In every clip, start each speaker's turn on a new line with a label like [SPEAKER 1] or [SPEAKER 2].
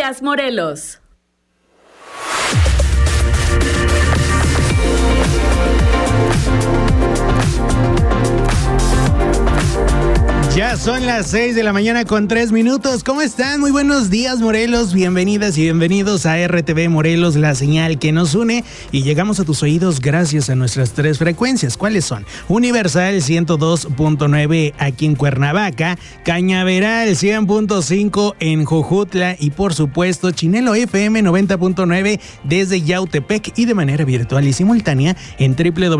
[SPEAKER 1] Días, Morelos.
[SPEAKER 2] Ya son las 6 de la mañana con 3 minutos. ¿Cómo están? Muy buenos días, Morelos. Bienvenidas y bienvenidos a RTV Morelos, la señal que nos une. Y llegamos a tus oídos gracias a nuestras 3 frecuencias. ¿Cuáles son? Universal 102.9 aquí en Cuernavaca, Cañaveral 100.5 en Jojutla y por supuesto Chinelo FM 90.9 desde Yautepec y de manera virtual y simultánea en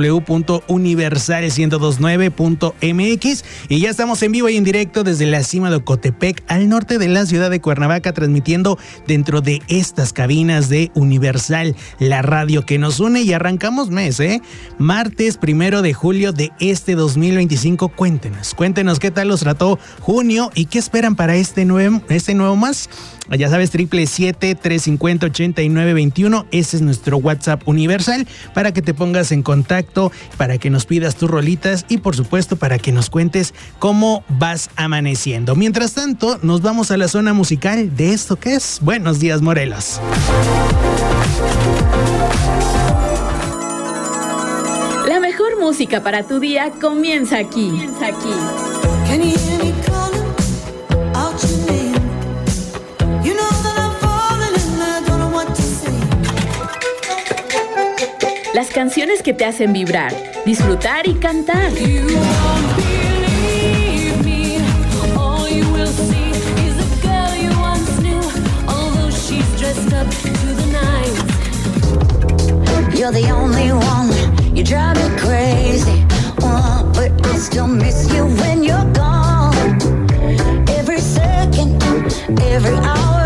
[SPEAKER 2] www.universal1029.mx. Y ya estamos en vivo y en directo desde la cima de Ocotepec, al norte de la ciudad de Cuernavaca, transmitiendo dentro de estas cabinas de Universal, la radio que nos une. Y arrancamos mes, martes 1 de julio de este 2025. Cuéntenos qué tal los trató junio y qué esperan para este nuevo más. Ya sabes, 777-350-8921. Ese es nuestro WhatsApp universal para que te pongas en contacto, para que nos pidas tus rolitas y por supuesto para que nos cuentes cómo vas amaneciendo. Mientras tanto, nos vamos a la zona musical de esto que es Buenos Días, Morelos.
[SPEAKER 1] La mejor música para tu día comienza aquí. Las canciones que te hacen vibrar, disfrutar y cantar.
[SPEAKER 3] You're the only one, you drive me crazy, but I still miss you when you're gone. Every second, every hour.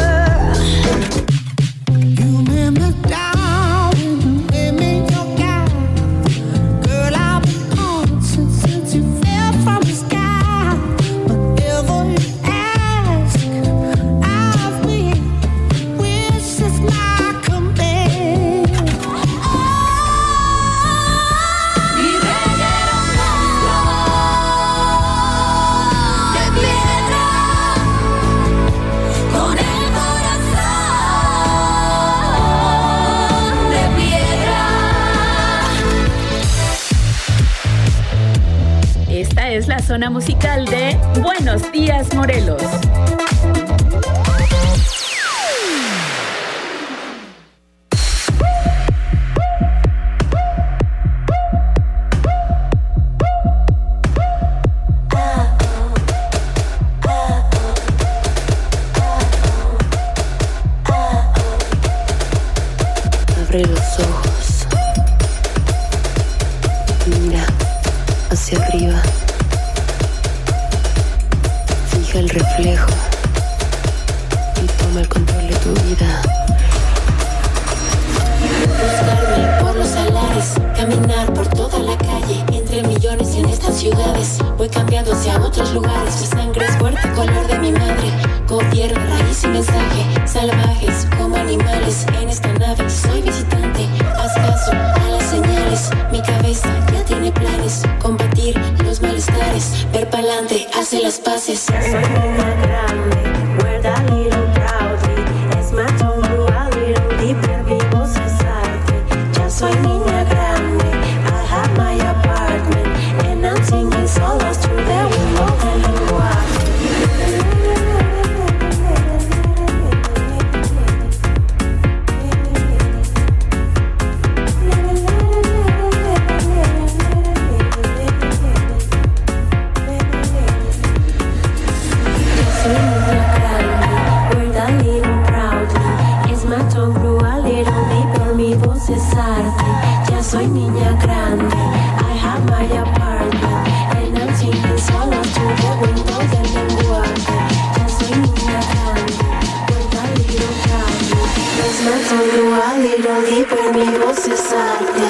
[SPEAKER 3] You let me down, let me your guy. Girl, I've been on since you fell from the sky. Whatever you ask, I'll win. Wish is my command.
[SPEAKER 1] Esta es la zona musical de Buenos Días, Morelos.
[SPEAKER 4] Abre los ojos, mira hacia arriba, fija el reflejo y toma el control de tu vida.
[SPEAKER 5] Buscarme por los salares, caminar por toda la calle, entre millones en estas ciudades. Voy cambiando hacia otros lugares, mi sangre es fuerte, color de mi madre. Gobierno, raíz y mensaje, salvajes como animales. En esta nave soy visitante, haz caso a las señales. Mi cabeza ya tiene planes, combatir los malestares. Ver pa'lante, hace las paces.
[SPEAKER 6] Soy niña grande, wear that little proudly. Es my tongue, a little deeper, mi voz es arte. Ya soy niña grande, I have my apartment. And I'm singing solos through the window and the water. Ya soy niña grande, I have my apartment, and I'm singing solos through the windows and the water. Ya soy niña grande, with a little cambio. Es my tongue grew a little deeper, mi voz es arte.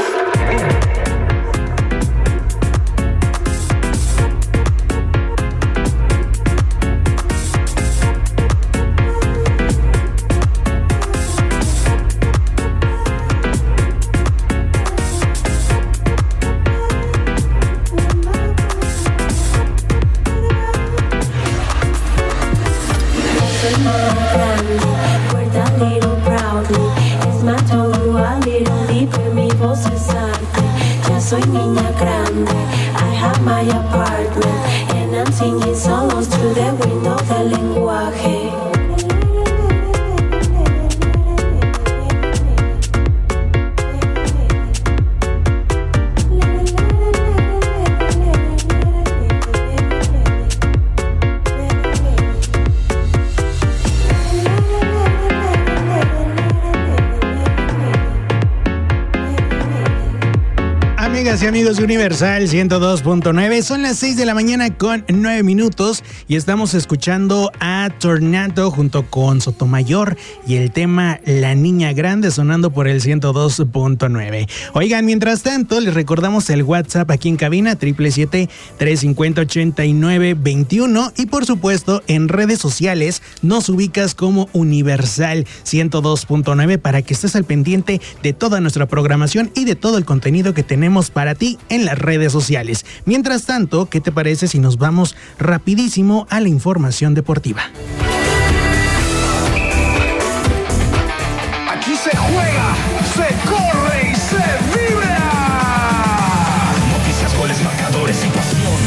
[SPEAKER 6] Grande, guarda soy niña grande. I have my apartment and I'm singing songs through the window del lenguaje.
[SPEAKER 2] Amigas y amigos de Universal 102.9, son las 6 de la mañana con 9 minutos y estamos escuchando a Tornado junto con Sotomayor y el tema La Niña Grande sonando por el 102.9. Oigan, mientras tanto, les recordamos el WhatsApp aquí en cabina, 777-350-8921 y por supuesto en redes sociales nos ubicas como Universal 102.9 para que estés al pendiente de toda nuestra programación y de todo el contenido que tenemos para ti en las redes sociales. Mientras tanto, ¿qué te parece si nos vamos rapidísimo a la información deportiva?
[SPEAKER 7] Aquí se juega, se corre y se vibra. Noticias, goles, marcadores y pasión.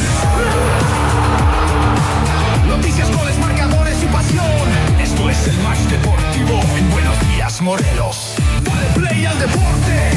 [SPEAKER 7] Noticias, goles, marcadores y pasión. Esto es el Match Deportivo en Buenos Días, Morelos. Dale play al deporte.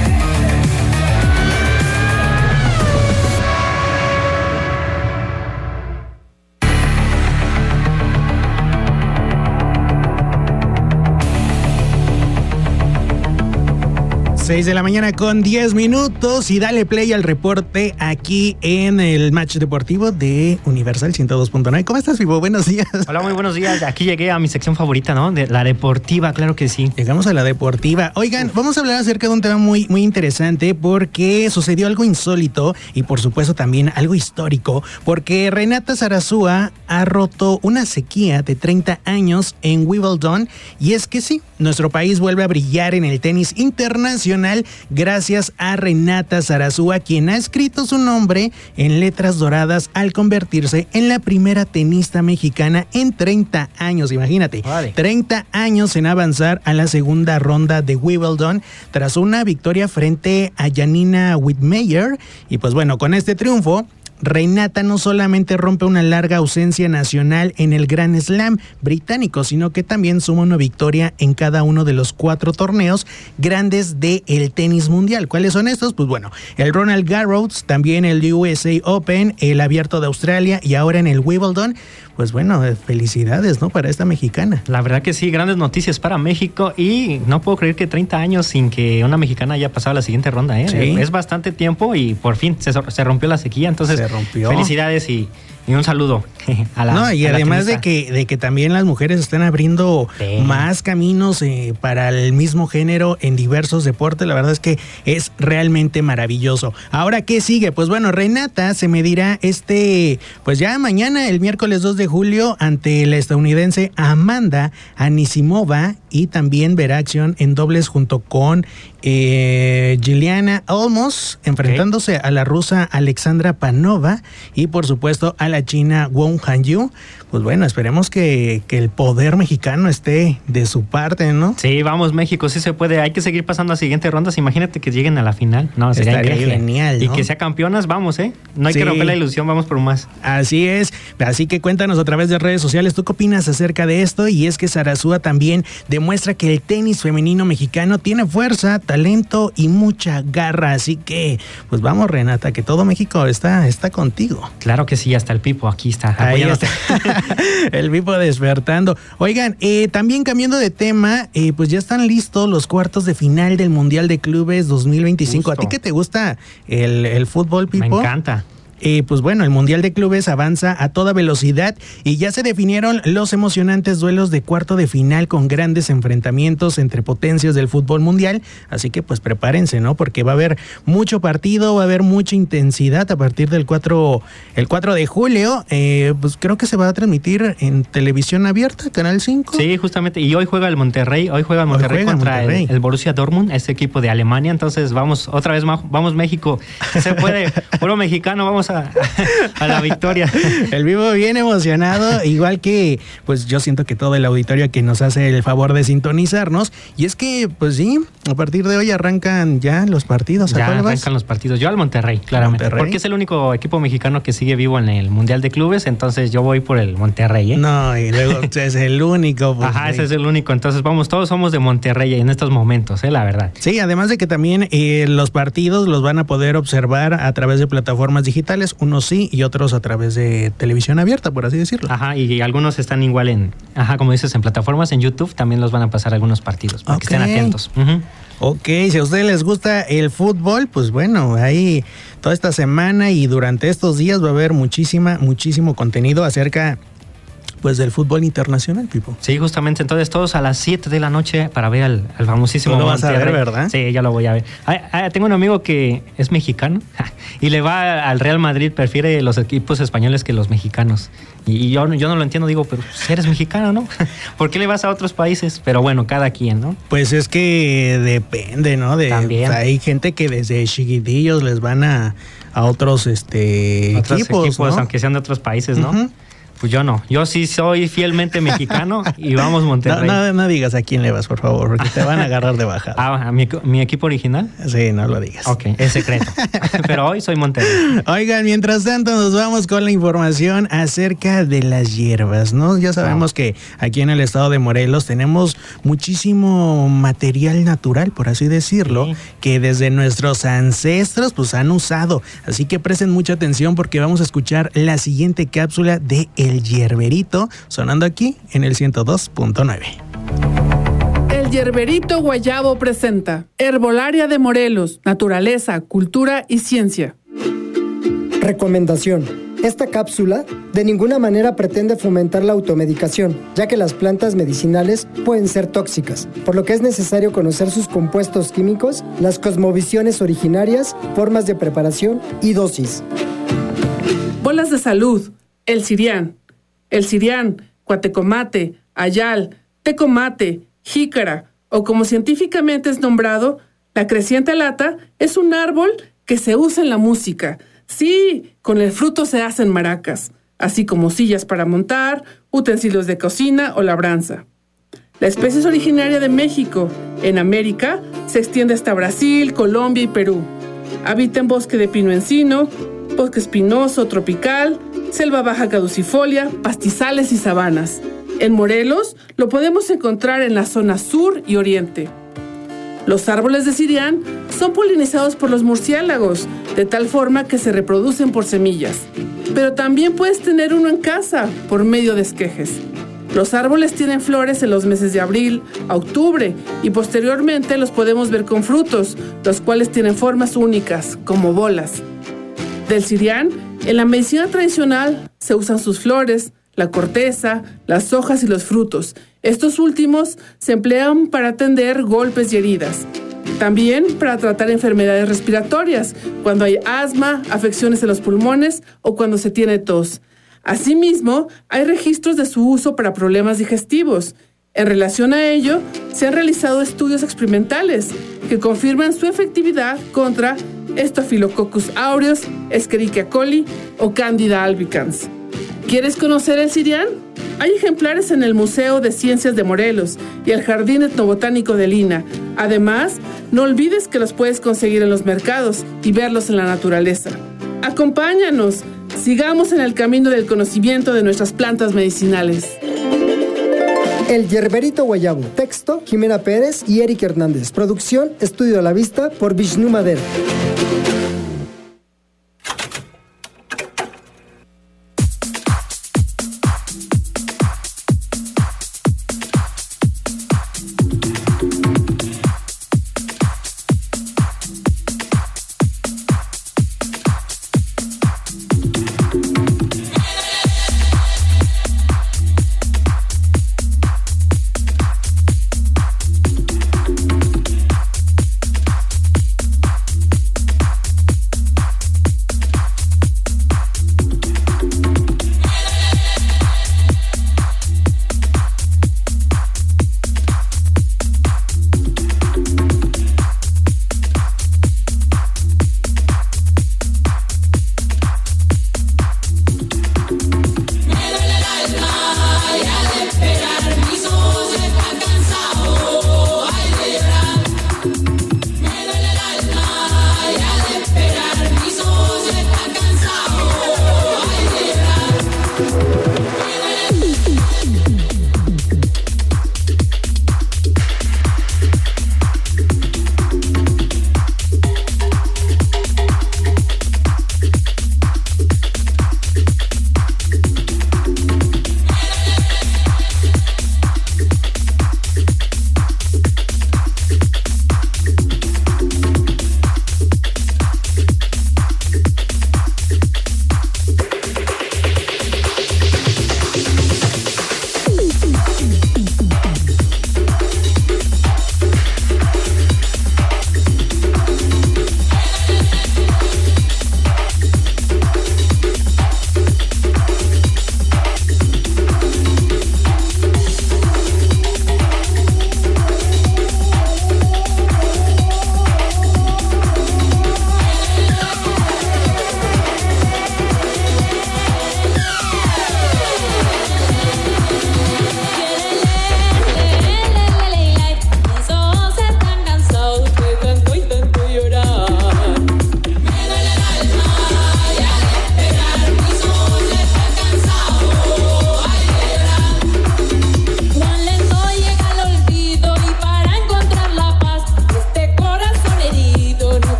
[SPEAKER 2] 6 de la mañana con 10 minutos y dale play al reporte aquí en el Match Deportivo de Universal 102.9. ¿Cómo estás, Vivo? Buenos días.
[SPEAKER 8] Hola, muy buenos días. Aquí llegué a mi sección favorita, ¿no? De la deportiva, claro que sí.
[SPEAKER 2] Llegamos a la deportiva. Oigan, vamos a hablar acerca de un tema muy interesante porque sucedió algo insólito y por supuesto también algo histórico porque Renata Zarazúa ha roto una sequía de 30 años en Wimbledon y es que sí, nuestro país vuelve a brillar en el tenis internacional gracias a Renata Zarazúa, quien ha escrito su nombre en letras doradas al convertirse en la primera tenista mexicana en 30 años. Imagínate, vale. 30 años en avanzar a la segunda ronda de Wimbledon tras una victoria frente a Janina Wittmeyer. Y pues bueno, con este triunfo, Renata no solamente rompe una larga ausencia nacional en el Grand Slam británico, sino que también suma una victoria en cada uno de los 4 torneos grandes del tenis mundial. ¿Cuáles son estos? Pues bueno, el Roland Garros, también el USA Open, el Abierto de Australia y ahora en el Wimbledon. Pues bueno, felicidades, ¿no? Para esta mexicana.
[SPEAKER 8] La verdad que sí, grandes noticias para México y no puedo creer que 30 años sin que una mexicana haya pasado a la siguiente ronda, ¿eh? Sí. Es bastante tiempo y por fin se rompió la sequía, entonces felicidades y un saludo a la
[SPEAKER 2] No, y
[SPEAKER 8] a
[SPEAKER 2] además
[SPEAKER 8] la
[SPEAKER 2] de que también las mujeres están abriendo más caminos para el mismo género en diversos deportes. La verdad es que es realmente maravilloso. Ahora, ¿qué sigue? Pues bueno, Renata se medirá pues ya mañana, el miércoles 2 de julio, ante la estadounidense Amanda Anisimova y también verá acción en dobles junto con Juliana Olmos, enfrentándose a la rusa Alexandra Panova y por supuesto a la china Wang Hanyu. Pues bueno, esperemos que el poder mexicano esté de su parte, ¿no?
[SPEAKER 8] Sí, vamos México, sí se puede. Hay que seguir pasando a siguientes rondas. Imagínate que lleguen a la final. No, sería increíble.
[SPEAKER 2] Genial, ¿no?
[SPEAKER 8] Y que sea campeonas, vamos, No hay que romper la ilusión, vamos por más.
[SPEAKER 2] Así es. Así que cuéntanos a través de redes sociales, ¿tú qué opinas acerca de esto? Y es que Zarazúa también demuestra que el tenis femenino mexicano tiene fuerza, talento y mucha garra. Así que, pues vamos, Renata, que todo México está contigo.
[SPEAKER 8] Claro que sí, hasta el Pipo aquí está.
[SPEAKER 2] Ahí está. El Pipo despertando. Oigan, también cambiando de tema, pues ya están listos los cuartos de final del Mundial de Clubes 2025. Justo. ¿A ti qué te gusta el fútbol, Pipo?
[SPEAKER 8] Me encanta.
[SPEAKER 2] Pues bueno, el Mundial de Clubes avanza a toda velocidad y ya se definieron los emocionantes duelos de cuarto de final con grandes enfrentamientos entre potencias del fútbol mundial, así que pues prepárense, ¿no? Porque va a haber mucho partido, va a haber mucha intensidad a partir del 4 de julio, pues creo que se va a transmitir en televisión abierta, Canal 5.
[SPEAKER 8] Sí, justamente, y hoy juega el Monterrey contra el Borussia Dortmund, ese equipo de Alemania, entonces vamos otra vez, vamos México, se puede, puro mexicano, vamos vamos a la victoria.
[SPEAKER 2] El Vivo bien emocionado, igual que pues yo siento que todo el auditorio que nos hace el favor de sintonizarnos. Y es que, pues sí, a partir de hoy arrancan ya los partidos.
[SPEAKER 8] Ya arrancan los partidos. Yo al Monterrey, claramente.
[SPEAKER 2] Monterrey.
[SPEAKER 8] Porque es el único equipo mexicano que sigue vivo en el Mundial de Clubes, entonces yo voy por el Monterrey, ¿eh?
[SPEAKER 2] No, y luego es el único. Pues,
[SPEAKER 8] ajá, ese es el único. Entonces vamos, todos somos de Monterrey en estos momentos, la verdad.
[SPEAKER 2] Sí, además de que también los partidos los van a poder observar a través de plataformas digitales, unos sí y otros a través de televisión abierta, por así decirlo.
[SPEAKER 8] Ajá, y algunos están igual como dices, en plataformas, en YouTube también los van a pasar algunos partidos, para que estén atentos. Uh-huh.
[SPEAKER 2] Ok, si a ustedes les gusta el fútbol, pues bueno, ahí toda esta semana y durante estos días va a haber muchísimo contenido acerca pues del fútbol internacional, Pipo.
[SPEAKER 8] Sí, justamente, entonces todos a las 7 de la noche para ver al famosísimo
[SPEAKER 2] Tú lo vas
[SPEAKER 8] Monterrey.
[SPEAKER 2] a ver, ¿verdad?
[SPEAKER 8] Sí, ya lo voy a ver. Tengo un amigo que es mexicano y le va al Real Madrid, prefiere los equipos españoles que los mexicanos. Y yo no lo entiendo, digo, pero si eres mexicano, ¿no? ¿Por qué le vas a otros países? Pero bueno, cada quien, ¿no?
[SPEAKER 2] Pues es que depende, ¿no?
[SPEAKER 8] También.
[SPEAKER 2] Hay gente que desde chiquitillos les van a otros equipos, ¿no?
[SPEAKER 8] Aunque sean de otros países, ¿no?
[SPEAKER 2] Uh-huh.
[SPEAKER 8] Pues yo no. Yo sí soy fielmente mexicano y vamos Monterrey.
[SPEAKER 2] No digas a quién le vas, por favor, porque te van a agarrar de bajada.
[SPEAKER 8] ¿A mi equipo original?
[SPEAKER 2] Sí, no lo digas.
[SPEAKER 8] Ok, es secreto. Pero hoy soy Monterrey.
[SPEAKER 2] Oigan, mientras tanto nos vamos con la información acerca de las hierbas, ¿no? Ya sabemos que aquí en el estado de Morelos tenemos muchísimo material natural, por así decirlo, que desde nuestros ancestros pues han usado. Así que presten mucha atención porque vamos a escuchar la siguiente cápsula de El Hierberito, sonando aquí en el 102.9.
[SPEAKER 9] El Hierberito Guayabo presenta Herbolaria de Morelos, Naturaleza, Cultura y Ciencia.
[SPEAKER 10] Recomendación. Esta cápsula de ninguna manera pretende fomentar la automedicación, ya que las plantas medicinales pueden ser tóxicas, por lo que es necesario conocer sus compuestos químicos, las cosmovisiones originarias, formas de preparación y dosis.
[SPEAKER 9] Bolas de salud. El cirián, cuatecomate, ayal, tecomate, jícara, o como científicamente es nombrado, la creciente lata es un árbol que se usa en la música. Sí, con el fruto se hacen maracas, así como sillas para montar, utensilios de cocina o labranza. La especie es originaria de México. En América se extiende hasta Brasil, Colombia y Perú. Habita en bosque de pino encino, bosque espinoso tropical, selva baja caducifolia, pastizales y sabanas. En Morelos lo podemos encontrar en la zona sur y oriente. Los árboles de cirián son polinizados por los murciélagos, de tal forma que se reproducen por semillas. Pero también puedes tener uno en casa, por medio de esquejes. Los árboles tienen flores en los meses de abril a octubre y posteriormente los podemos ver con frutos, los cuales tienen formas únicas, como bolas. Del cirián, en la medicina tradicional se usan sus flores, la corteza, las hojas y los frutos. Estos últimos se emplean para atender golpes y heridas. También para tratar enfermedades respiratorias, cuando hay asma, afecciones en los pulmones o cuando se tiene tos. Asimismo, hay registros de su uso para problemas digestivos. En relación a ello, se han realizado estudios experimentales que confirman su efectividad contra Staphylococcus aureus, Escherichia coli o Candida albicans. ¿Quieres conocer el cirián? Hay ejemplares en el Museo de Ciencias de Morelos y el Jardín Etnobotánico de Lina. Además, no olvides que los puedes conseguir en los mercados y verlos en la naturaleza. Acompáñanos, sigamos en el camino del conocimiento de nuestras plantas medicinales.
[SPEAKER 10] El Hierberito Guayabo. Texto, Jimena Pérez y Eric Hernández. Producción, Estudio a la Vista por Vishnu Madera.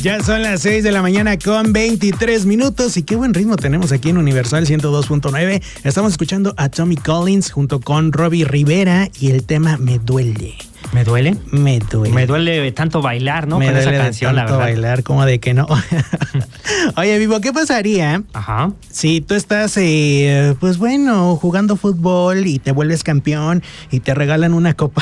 [SPEAKER 2] Ya son las 6 de la mañana con 23 minutos y qué buen ritmo tenemos aquí en Universal 102.9. Estamos escuchando a Tommy Collins junto con Robbie Rivera y el tema Me Duele.
[SPEAKER 8] ¿Me duele?
[SPEAKER 2] Me duele.
[SPEAKER 8] Me duele tanto bailar, ¿no?
[SPEAKER 2] Me
[SPEAKER 8] con
[SPEAKER 2] duele
[SPEAKER 8] esa canción,
[SPEAKER 2] tanto
[SPEAKER 8] la verdad.
[SPEAKER 2] bailar, como de que no. Oye, Vivo, ¿qué pasaría si tú estás, pues bueno, jugando fútbol y te vuelves campeón y te regalan una copa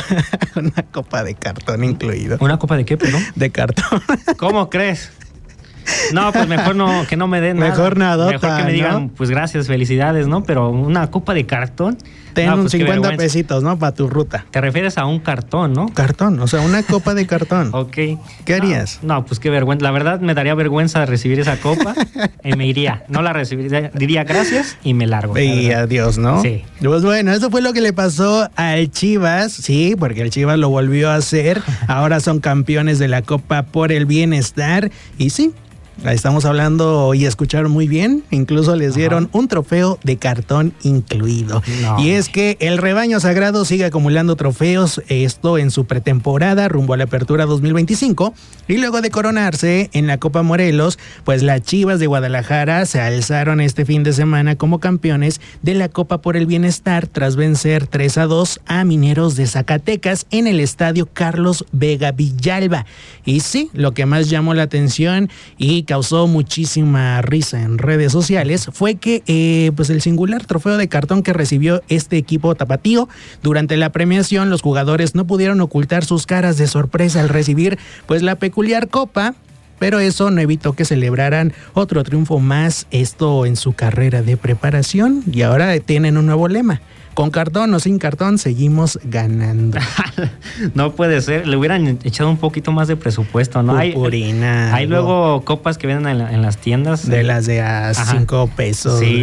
[SPEAKER 2] de cartón incluido?
[SPEAKER 8] ¿Una copa de qué, perdón?
[SPEAKER 2] De cartón.
[SPEAKER 8] ¿Cómo crees? No, pues mejor no, que no me den nada.
[SPEAKER 2] Mejor nadota,
[SPEAKER 8] mejor que me digan,
[SPEAKER 2] ¿no?
[SPEAKER 8] Pues gracias, felicidades, ¿no? Pero una copa de cartón.
[SPEAKER 2] Ten
[SPEAKER 8] no,
[SPEAKER 2] un
[SPEAKER 8] pues
[SPEAKER 2] 50 pesitos, ¿no? Para tu ruta.
[SPEAKER 8] Te refieres a un cartón, ¿no?
[SPEAKER 2] Cartón, o sea, una copa de cartón.
[SPEAKER 8] Ok.
[SPEAKER 2] ¿Qué harías?
[SPEAKER 8] No, pues qué vergüenza. La verdad me daría vergüenza recibir esa copa y me iría. No la recibiría. Diría gracias y me largo.
[SPEAKER 2] Y adiós, ¿no?
[SPEAKER 8] Sí.
[SPEAKER 2] Pues bueno, eso fue lo que le pasó al Chivas, sí, porque el Chivas lo volvió a hacer. Ahora son campeones de la Copa por el Bienestar y sí. Estamos hablando y escucharon muy bien, incluso les dieron un trofeo de cartón incluido. No. Y es que el rebaño sagrado sigue acumulando trofeos, esto en su pretemporada rumbo a la apertura 2025, y luego de coronarse en la Copa Morelos, pues las Chivas de Guadalajara se alzaron este fin de semana como campeones de la Copa por el Bienestar tras vencer 3-2 a Mineros de Zacatecas en el estadio Carlos Vega Villalba. Y sí, lo que más llamó la atención y causó muchísima risa en redes sociales fue que pues el singular trofeo de cartón que recibió este equipo tapatío durante la premiación, los jugadores no pudieron ocultar sus caras de sorpresa al recibir pues la peculiar copa, pero eso no evitó que celebraran otro triunfo más, esto en su carrera de preparación, y ahora tienen un nuevo lema: con cartón o sin cartón, seguimos ganando.
[SPEAKER 8] No puede ser. Le hubieran echado un poquito más de presupuesto, ¿no? Hay luego copas que venden en las tiendas.
[SPEAKER 2] De las de a 5 pesos.
[SPEAKER 8] Sí,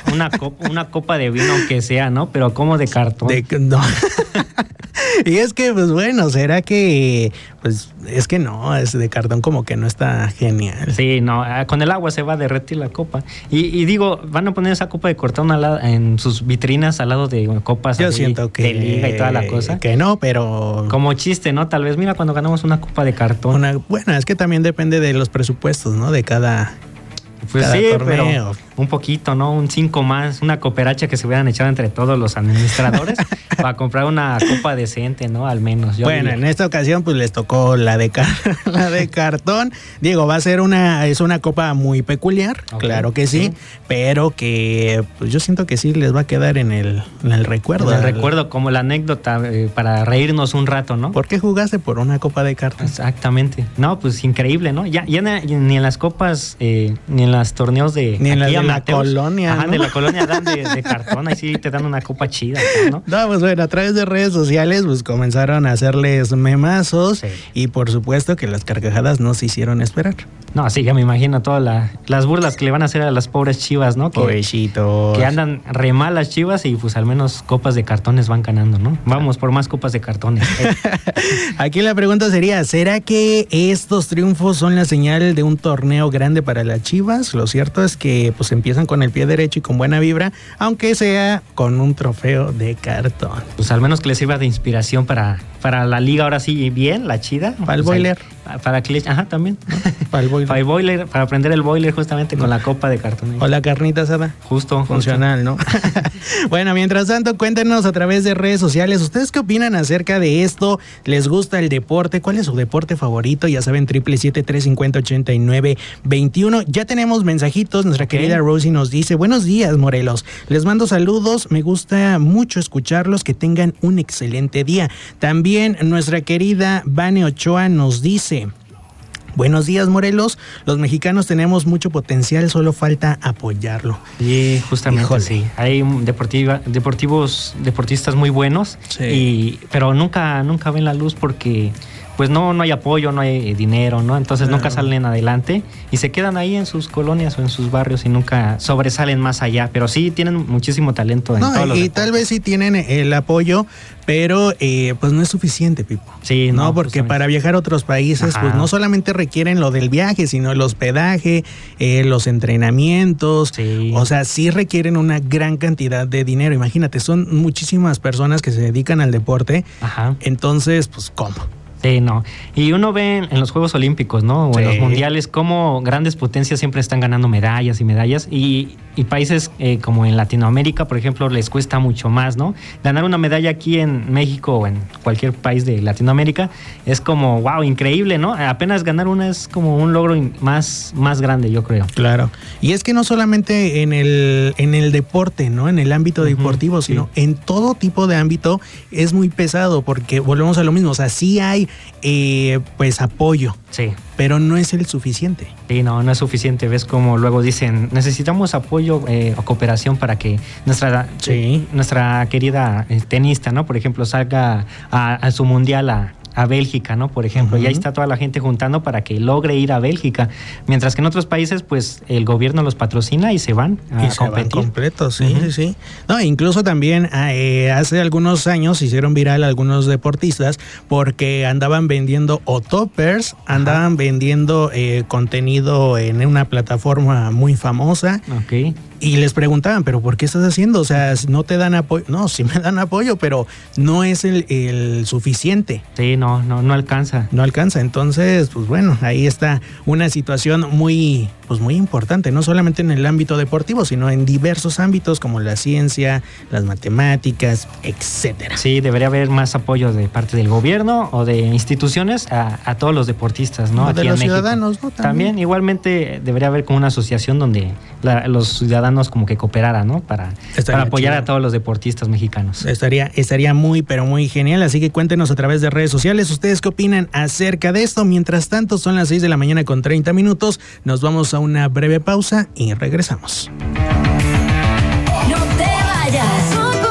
[SPEAKER 8] una copa de vino aunque sea, ¿no? Pero como de cartón.
[SPEAKER 2] No. Y es que, pues bueno, ¿será que...? Pues es que no, es de cartón como que no está genial.
[SPEAKER 8] Sí, no, con el agua se va a derretir la copa. Y digo, van a poner esa copa de cartón en sus vitrinas al lado de copas.
[SPEAKER 2] Yo siento que...
[SPEAKER 8] de liga y toda la cosa.
[SPEAKER 2] Que no, pero...
[SPEAKER 8] Como chiste, ¿no? Tal vez, mira, cuando ganamos una copa de cartón.
[SPEAKER 2] Bueno, es que también depende de los presupuestos, ¿no? De cada...
[SPEAKER 8] Pues sí, torneo. Pero un poquito, ¿no? Un 5 más, una cooperacha que se hubieran echado entre todos los administradores para comprar una copa decente, ¿no? Al menos.
[SPEAKER 2] Bueno, en esta ocasión pues les tocó la de cartón. Digo, va a ser es una copa muy peculiar, claro que sí, pero que pues yo siento que sí les va a quedar en el recuerdo.
[SPEAKER 8] En el recuerdo, como la anécdota para reírnos un rato, ¿no?
[SPEAKER 2] ¿Por qué jugaste por una copa de cartón?
[SPEAKER 8] Exactamente. No, pues increíble, ¿no? Ya ni en las copas, ni en los torneos de...
[SPEAKER 2] Ni en las de la colonia,
[SPEAKER 8] ajá,
[SPEAKER 2] ¿no?
[SPEAKER 8] De la colonia dan de cartón, ahí sí te dan una copa chida, ¿no?
[SPEAKER 2] No, pues bueno, a través de redes sociales pues comenzaron a hacerles memazos, sí. Y por supuesto que las carcajadas no se hicieron esperar.
[SPEAKER 8] No, sí, ya me imagino todas las burlas que le van a hacer a las pobres Chivas, ¿no?
[SPEAKER 2] Pobrecitos.
[SPEAKER 8] Que andan re mal las Chivas y pues al menos copas de cartones van ganando, ¿no? Vamos por más copas de cartones.
[SPEAKER 2] Aquí la pregunta sería, ¿será que estos triunfos son la señal de un torneo grande para las Chivas? Lo cierto es que pues empiezan con el pie derecho y con buena vibra, aunque sea con un trofeo de cartón.
[SPEAKER 8] Pues al menos que les sirva de inspiración para la liga ahora sí bien, la chida.
[SPEAKER 2] Para el boiler.
[SPEAKER 8] Para que también. ¿no?
[SPEAKER 2] Para el boiler.
[SPEAKER 8] Para el boiler, para prender el boiler justamente con la copa de cartón.
[SPEAKER 2] O la carnita asada.
[SPEAKER 8] Justo.
[SPEAKER 2] Funcional, ¿no? Bueno, mientras tanto, cuéntenos a través de redes sociales, ¿ustedes qué opinan acerca de esto? ¿Les gusta el deporte? ¿Cuál es su deporte favorito? Ya saben, 777-350-8921. Ya tenemos mensajitos. Nuestra querida Rosie nos dice, buenos días, Morelos. Les mando saludos. Me gusta mucho escucharlos. Que tengan un excelente día. También nuestra querida Vane Ochoa nos dice, buenos días, Morelos. Los mexicanos tenemos mucho potencial, solo falta apoyarlo.
[SPEAKER 8] Sí, justamente. Sí. Hay deportistas muy buenos, sí. Pero nunca ven la luz porque pues no hay apoyo, no hay dinero, ¿no? Entonces nunca salen adelante y se quedan ahí en sus colonias o en sus barrios y nunca sobresalen más allá. Pero sí tienen muchísimo talento en todos los deportes.
[SPEAKER 2] Tal vez sí tienen el apoyo, pero pues no es suficiente, Pipo.
[SPEAKER 8] Sí,
[SPEAKER 2] no, porque para viajar a otros países, pues no solamente requieren lo del viaje, sino el hospedaje, los entrenamientos.
[SPEAKER 8] Sí.
[SPEAKER 2] O sea, sí requieren una gran cantidad de dinero. Imagínate, son muchísimas personas que se dedican al deporte.
[SPEAKER 8] Ajá.
[SPEAKER 2] Entonces, pues, ¿cómo?
[SPEAKER 8] Sí, no. Y uno ve en los Juegos Olímpicos, ¿no? O en los mundiales, cómo grandes potencias siempre están ganando medallas y medallas. Y países como en Latinoamérica, por ejemplo, les cuesta mucho más, ¿no? Ganar una medalla aquí en México o en cualquier país de Latinoamérica es como, wow, increíble, ¿no? Apenas ganar una es como un logro más grande, yo creo.
[SPEAKER 2] Claro. Y es que no solamente en el deporte, ¿no? En el ámbito deportivo, sino en todo tipo de ámbito es muy pesado, porque volvemos a lo mismo. O sea, sí hay pues apoyo.
[SPEAKER 8] Sí.
[SPEAKER 2] Pero no es el suficiente.
[SPEAKER 8] Sí, no es suficiente. Ves como luego dicen, necesitamos apoyo o cooperación para que nuestra querida tenista, ¿no? Por ejemplo, salga a su mundial a Bélgica, ¿no? Por ejemplo, y ahí está toda la gente juntando para que logre ir a Bélgica, mientras que en otros países, pues, el gobierno los patrocina y se van a competir.
[SPEAKER 2] Van completos, sí. No, incluso también hace algunos años se hicieron viral algunos deportistas porque andaban vendiendo toppers, andaban vendiendo contenido en una plataforma muy famosa.
[SPEAKER 8] Ok.
[SPEAKER 2] Y les preguntaban, ¿pero por qué estás haciendo? O sea, ¿no te dan apoyo? No, sí me dan apoyo, pero no es el suficiente.
[SPEAKER 8] Sí, no alcanza.
[SPEAKER 2] No alcanza. Entonces, pues bueno, ahí está una situación muy importante, no solamente en el ámbito deportivo, sino en diversos ámbitos como la ciencia, las matemáticas, etcétera.
[SPEAKER 8] Sí, debería haber más apoyo de parte del gobierno o de instituciones a todos los deportistas, ¿no?
[SPEAKER 2] Aquí de los ciudadanos, ¿no?
[SPEAKER 8] También igualmente debería haber como una asociación donde los ciudadanos como que cooperaran, ¿no? Para apoyar a todos los deportistas mexicanos.
[SPEAKER 2] Estaría muy, pero muy genial, así que cuéntenos a través de redes sociales ustedes qué opinan acerca de esto. Mientras tanto, son las 6 de la mañana con 30 minutos. Nos vamos a una breve pausa y regresamos.
[SPEAKER 6] No te vayas.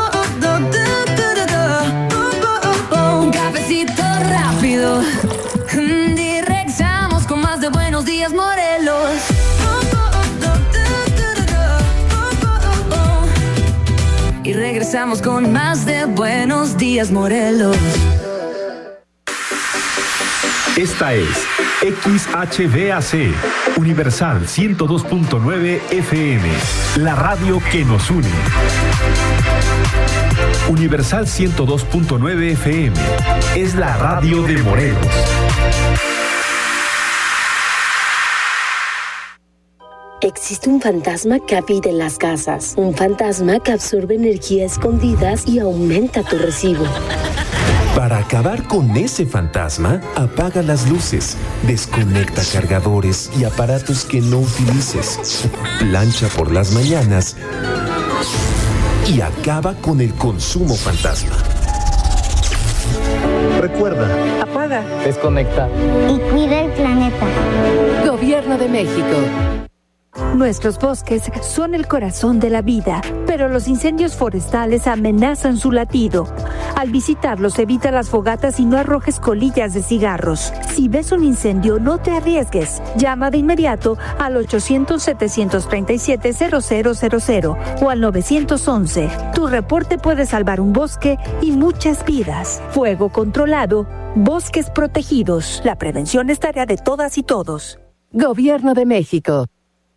[SPEAKER 6] Un cafecito rápido. Y regresamos con más de Buenos Días, Morelos. Y regresamos con más de Buenos Días, Morelos.
[SPEAKER 11] Esta es XHBAC, Universal 102.9 FM, la radio que nos une. Universal 102.9 FM es la radio de Morelos.
[SPEAKER 12] Existe un fantasma que habita en las casas, un fantasma que absorbe energía escondidas y aumenta tu recibo.
[SPEAKER 13] Para acabar con ese fantasma, apaga las luces, desconecta cargadores y aparatos que no utilices, plancha por las mañanas y acaba con el consumo fantasma.
[SPEAKER 14] Recuerda,
[SPEAKER 15] apaga,
[SPEAKER 14] desconecta
[SPEAKER 16] y cuida el planeta.
[SPEAKER 15] Gobierno de México.
[SPEAKER 17] Nuestros bosques son el corazón de la vida, pero los incendios forestales amenazan su latido. Al visitarlos, evita las fogatas y no arrojes colillas de cigarros. Si ves un incendio, no te arriesgues. Llama de inmediato al 800-737-0000 o al 911. Tu reporte puede salvar un bosque y muchas vidas. Fuego controlado, bosques protegidos. La prevención es tarea de todas y todos.
[SPEAKER 15] Gobierno de México.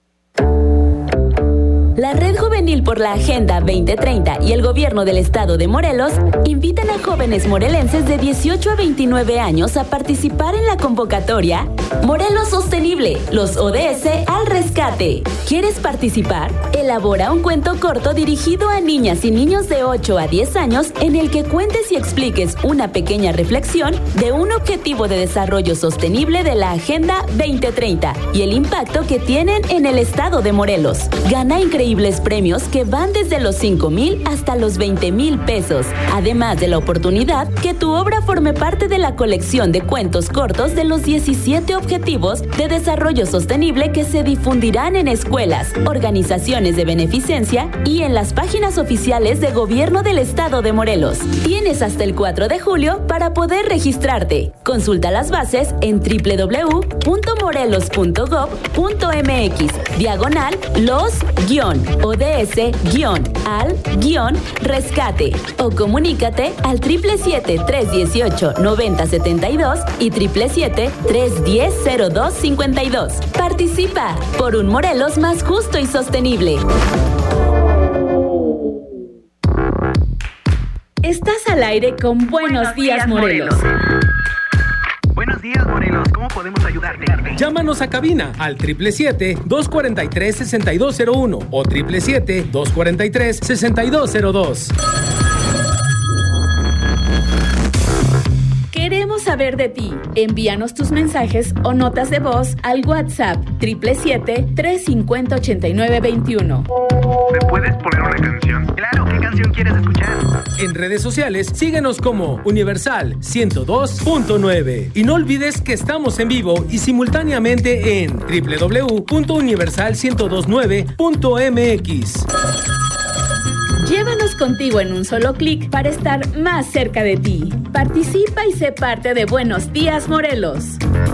[SPEAKER 1] La Red Juvenil por la Agenda 2030 y el Gobierno del Estado de Morelos invitan a jóvenes morelenses de 18 a 29 años a participar en la convocatoria Morelos Sostenible, los ODS al rescate. ¿Quieres participar? Elabora un cuento corto dirigido a niñas y niños de 8 a 10 años en el que cuentes y expliques una pequeña reflexión de un objetivo de desarrollo sostenible de la Agenda 2030 y el impacto que tienen en el Estado de Morelos. Gana increíbles premios que van desde los 5,000 hasta los 20,000 pesos, además de la oportunidad que tu obra forme parte de la colección de cuentos cortos de los 17 objetivos de desarrollo sostenible que se difundirán en escuelas, organizaciones de beneficencia y en las páginas oficiales de Gobierno del Estado de Morelos. Tienes hasta el 4 de julio para poder registrarte. Consulta las bases en www.morelos.gov.mx/los-ODS-al-rescate o comunícate al 777-318-9072 y 777-310-0252. Participa por un Morelos más justo y sostenible. Estás al aire con Buenos Días, Morelos.
[SPEAKER 2] días, Morelos. ¿Cómo podemos ayudarte?
[SPEAKER 14] Llámanos a cabina al 777-243-6201 o 777-243-6202.
[SPEAKER 1] Queremos saber de ti. Envíanos tus mensajes o notas de voz al WhatsApp 777-350-8921.
[SPEAKER 2] ¿Me puedes poner una canción? Claro, ¿qué canción quieres escuchar?
[SPEAKER 14] En redes sociales, síguenos como Universal 102.9. Y no olvides que estamos en vivo y simultáneamente en www.universal1029.mx.
[SPEAKER 1] Llévanos contigo en un solo clic para estar más cerca de ti. Participa y sé parte de Buenos Días, Morelos.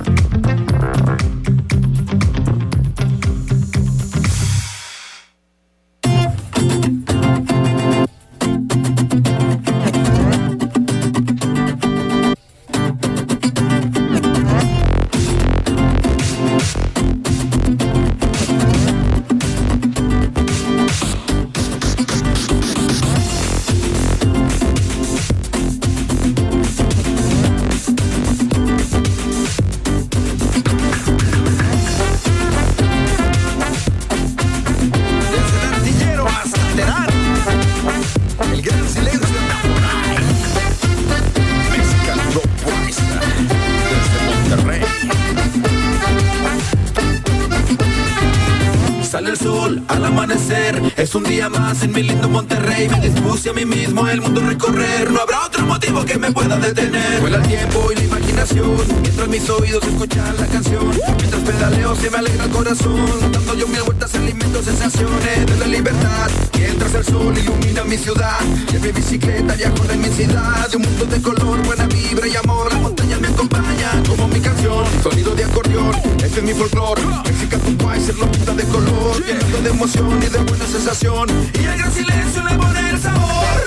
[SPEAKER 18] Es un día más en mi lindo Monterrey. Me dispuse a mí mismo el mundo recorrer. No habrá otro motivo que me pueda detener. Vuela el tiempo y la imaginación, mientras mis oídos escuchan la canción. Mientras pedaleo se me alegra el corazón, dando yo mil vueltas alimento sensaciones de la libertad. Mientras el sol ilumina mi ciudad, y en mi bicicleta viajo la inmensidad de un mundo de color, buena vibra y amor. Las montañas me acompañan como mi canción, sonido de acordeón, este es mi folclore. Mexican tu país es lo pinta de color, llenando de emoción y de buena sensación. Y el gran silencio le pone el sabor.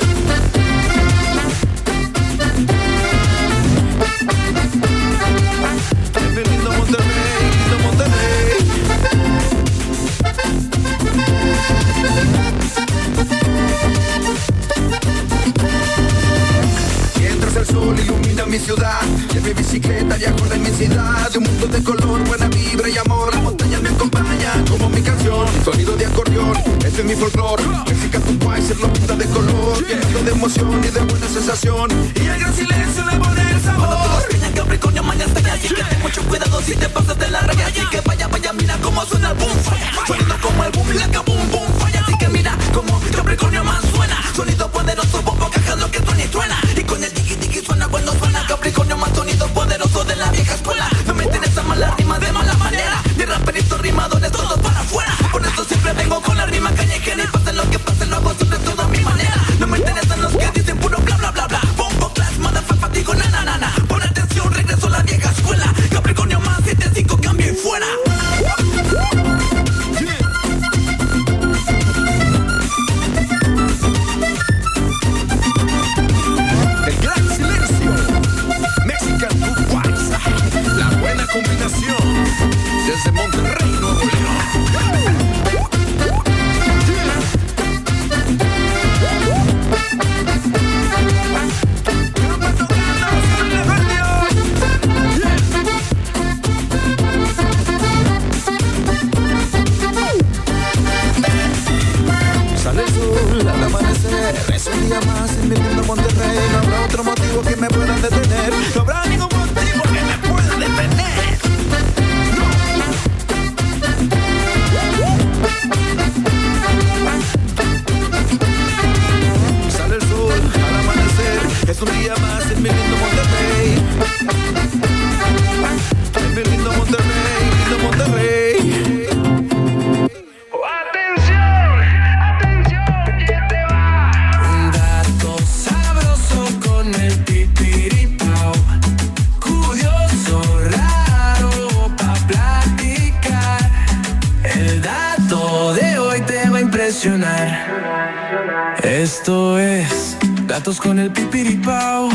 [SPEAKER 18] Es mi lindo Monterrey, lindo Monterrey. Mientras el sol ilumina mi ciudad, y en mi bicicleta viajo la inmensidad de un mundo de color, buena vibra y amor. Las montañas me acompañan como mi canción, sonido de acordeón, este es mi folclore. Mexican tu país es lo pinta de color, llenando de emoción y de buena sensación. Y el gran silencio le pone el sabor. Cuando todos cañan Capricornio, mañana está así que ten mucho cuidado si te pasas de la raya. Así que vaya, mira cómo suena el boom, falla. Sonido como el boom, la que boom, boom, falla. Así que mira cómo Capricornio más suena. Sonido poderoso, bombo, caja, lo que suena y truena. Y con el tiki tiki suena cuando suena Capricornio más sonido poderoso de la vieja escuela. No me interesa más la rima de mala manera, ni raperitos rimadores todos para afuera. Por eso siempre vengo con la rima callejera y pase lo que pase lo hago siempre todo a mi manera. No me interesan los que dicen puro bla bla bla bla. Bombo class, motherfucker, digo na na na na. Pon atención, regreso a la vieja escuela. Capricornio más 7-5, cambio y fuera. El gran silencio, Mexican Boombox, la buena combinación, desde Monterrey, Nuevo León. Sale el sol al amanecer, es un día más en mi lindo Monterrey. No habrá otro motivo que me pueda detener. No habrá ningún motivo que me pueda detener. Sale el sol al amanecer, es un día más en mi lindo Monterrey. En mi lindo Monterrey, lindo Monterrey. Esto es Datos con el Pipiripao.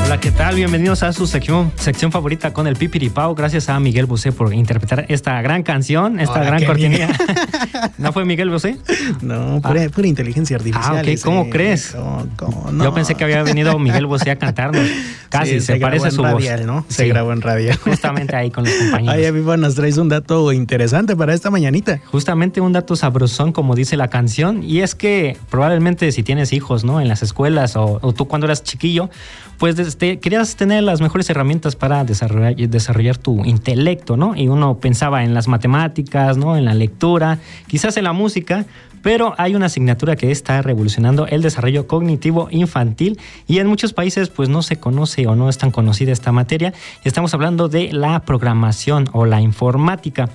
[SPEAKER 8] Hola, ¿qué tal? Bienvenidos a su sección favorita con el Pipiripao. Gracias a Miguel Bosé por interpretar esta gran canción, esta gran cortinilla. ¿No fue Miguel Bosé?
[SPEAKER 2] No, pura inteligencia artificial.
[SPEAKER 8] Ok, ¿cómo crees?
[SPEAKER 2] ¿Cómo no?
[SPEAKER 8] Yo pensé que había venido Miguel Bosé a cantarnos. Casi, se parece su
[SPEAKER 2] radial, voz. ¿No? Se grabó en radial.
[SPEAKER 8] Justamente ahí con los compañeros.
[SPEAKER 2] Oye, Pipo, nos traes un dato interesante para esta mañanita.
[SPEAKER 8] Justamente un dato sabrosón, como dice la canción, y es que probablemente si tienes hijos, ¿no? En las escuelas o tú cuando eras chiquillo, pues querías tener las mejores herramientas para desarrollar tu intelecto, ¿no? Y uno pensaba en las matemáticas, ¿no? En la lectura, quizás en la música, pero hay una asignatura que está revolucionando el desarrollo cognitivo infantil y en muchos países pues no se conoce o no es tan conocida esta materia. Estamos hablando de la programación o la informática.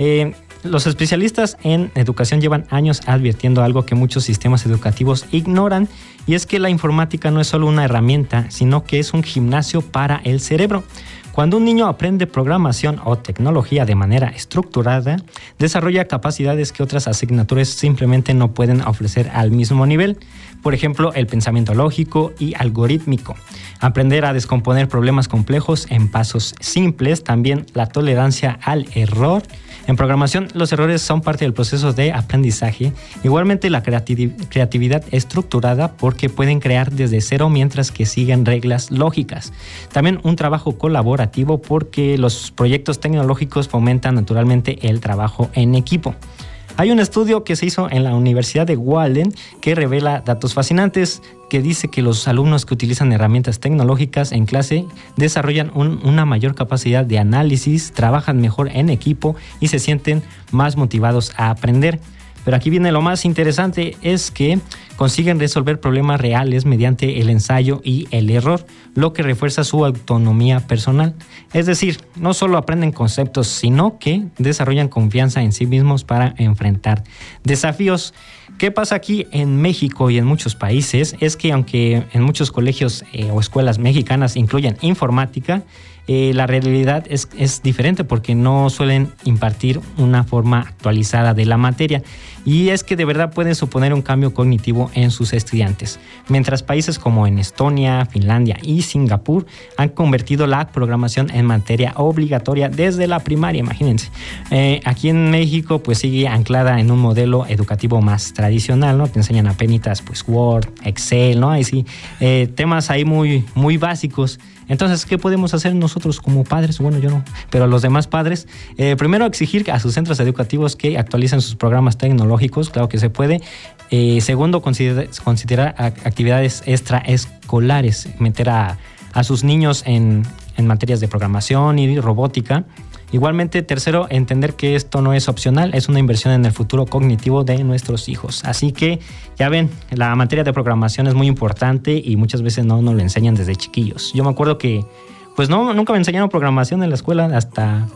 [SPEAKER 8] Los especialistas en educación llevan años advirtiendo algo que muchos sistemas educativos ignoran, y es que la informática no es solo una herramienta, sino que es un gimnasio para el cerebro. Cuando un niño aprende programación o tecnología de manera estructurada, desarrolla capacidades que otras asignaturas simplemente no pueden ofrecer al mismo nivel. Por ejemplo, el pensamiento lógico y algorítmico. Aprender a descomponer problemas complejos en pasos simples. También la tolerancia al error. En programación, los errores son parte del proceso de aprendizaje. Igualmente, la creatividad estructurada, porque pueden crear desde cero mientras que siguen reglas lógicas. También un trabajo colaborativo, porque los proyectos tecnológicos fomentan naturalmente el trabajo en equipo. Hay un estudio que se hizo en la Universidad de Walden que revela datos fascinantes, que dice que los alumnos que utilizan herramientas tecnológicas en clase desarrollan una mayor capacidad de análisis, trabajan mejor en equipo y se sienten más motivados a aprender. Pero aquí viene lo más interesante, es que consiguen resolver problemas reales mediante el ensayo y el error, lo que refuerza su autonomía personal. Es decir, no solo aprenden conceptos, sino que desarrollan confianza en sí mismos para enfrentar desafíos. ¿Qué pasa aquí en México y en muchos países? Es que aunque en muchos colegios o escuelas mexicanas incluyen informática, la realidad es diferente porque no suelen impartir una forma actualizada de la materia, y es que de verdad pueden suponer un cambio cognitivo en sus estudiantes. Mientras países como en Estonia, Finlandia y Singapur han convertido la programación en materia obligatoria desde la primaria, imagínense. Aquí en México pues sigue anclada en un modelo educativo más tradicional, ¿no? Te enseñan apenitas pues Word, Excel, ¿no? Ahí sí, temas ahí muy, muy básicos. Entonces, ¿qué podemos hacer nosotros como padres? Bueno, yo no, pero los demás padres. Primero, exigir a sus centros educativos que actualicen sus programas tecnológicos, claro que se puede. Segundo, considerar actividades extraescolares, meter a sus niños en materias de programación y robótica. Igualmente, tercero, entender que esto no es opcional, es una inversión en el futuro cognitivo de nuestros hijos. Así que, ya ven, la materia de programación es muy importante y muchas veces no nos lo enseñan desde chiquillos. Yo me acuerdo que, pues no, nunca me enseñaron programación en la escuela hasta